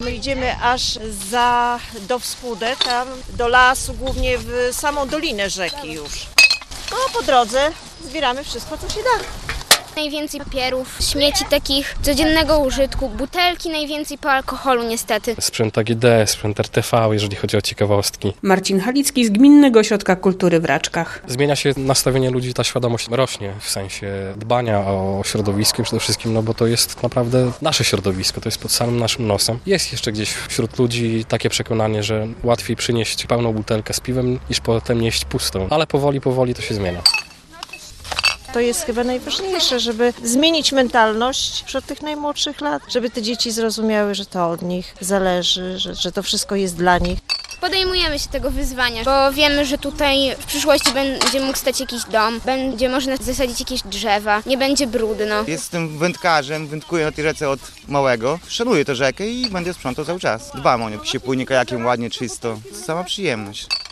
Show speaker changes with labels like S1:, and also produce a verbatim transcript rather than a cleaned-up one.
S1: My idziemy aż za do Wspódę, tam do lasu, głównie w samą dolinę rzeki już. No po drodze zbieramy wszystko, co się da.
S2: Najwięcej papierów, śmieci takich codziennego użytku, butelki najwięcej po alkoholu niestety.
S3: Sprzęt A G D, sprzęt R T V, jeżeli chodzi o ciekawostki.
S4: Marcin Halicki z Gminnego Ośrodka Kultury w Raczkach.
S3: Zmienia się nastawienie ludzi, ta świadomość rośnie w sensie dbania o środowisko przede wszystkim, no bo to jest naprawdę nasze środowisko, to jest pod samym naszym nosem. Jest jeszcze gdzieś wśród ludzi takie przekonanie, że łatwiej przynieść pełną butelkę z piwem niż potem nieść pustą, ale powoli, powoli to się zmienia.
S1: To jest chyba najważniejsze, żeby zmienić mentalność już od tych najmłodszych lat, żeby te dzieci zrozumiały, że to od nich zależy, że, że to wszystko jest dla nich.
S2: Podejmujemy się tego wyzwania, bo wiemy, że tutaj w przyszłości będzie mógł stać jakiś dom, będzie można zasadzić jakieś drzewa, nie będzie brudno.
S5: Jestem wędkarzem, wędkuję na tej rzece od małego. Szanuję tę rzekę i będę sprzątał cały czas. Dbam o nią, się płynie kajakiem ładnie, czysto. Sama przyjemność.